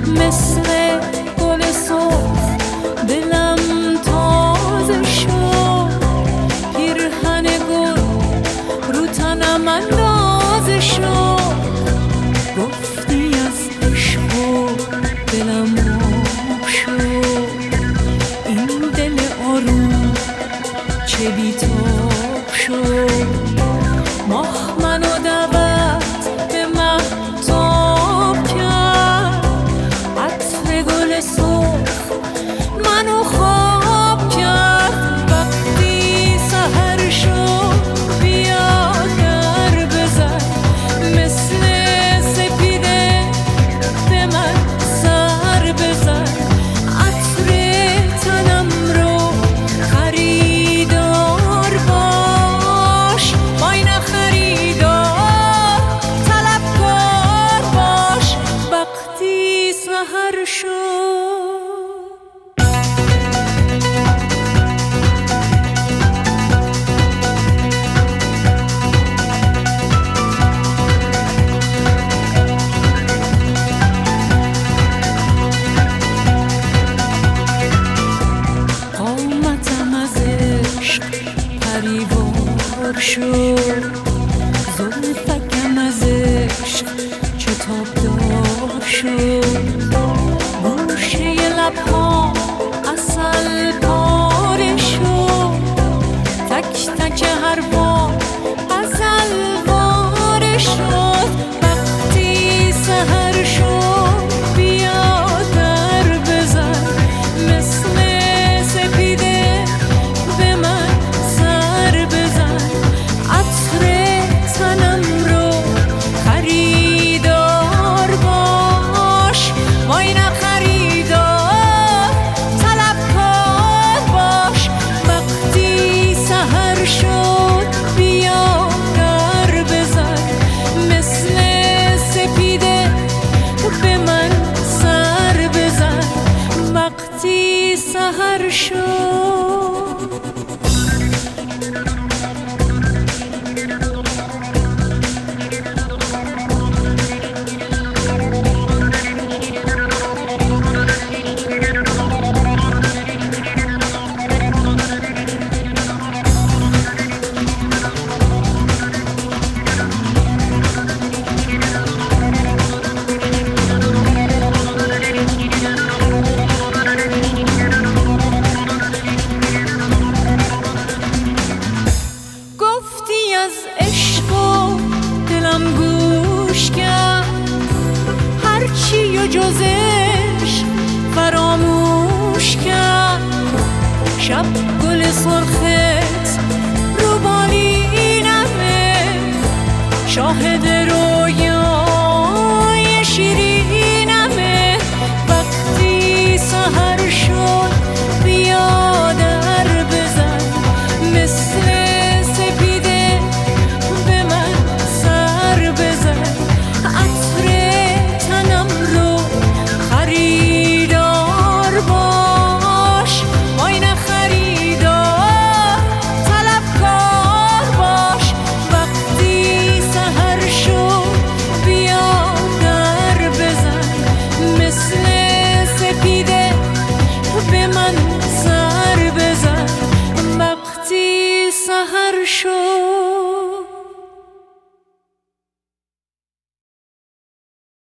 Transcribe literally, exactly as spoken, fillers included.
مثل گل سرخ دلم تازه شد، پیرهن گل رو تنم اندازه شد. گفتی از عشق و دلم آب شد، این دل آروم چه بی‌تاب شد. ماه منو دعوت به مهتاب کرد، عطر گل سرخ منو خواب کرد. وقتی سحر شد بیا در بزن، مثل سپیده به من سر بزن. عطر تنم رو خریدار باش، وای نه خریدار طلبکار باش. وقتی سحر شد قامتم از عشق پریوار شد، زلفکم از عشق شتاب دار شد. گوشه لبها عسل پاره شد، تک تک حرفا غزل واره شد. وقتی سحر شد بیا در بزن، مثل سپیده به من سر بزن. عطر تنم رو خریدار باش، وای نه خریدار طلبکار باش. وقتی سحر شد بیا در بزن، مثل سپیده به من سر بزن. وقتی سحر شد از عشق و دلم گوش کرد، هرچی و جز عشق فراموش کرد. شب گل سرخت رو بالینمه، شاهد رویای شیرینمه. وقتی سحر شد بیا در بزن، مثل سحر شد.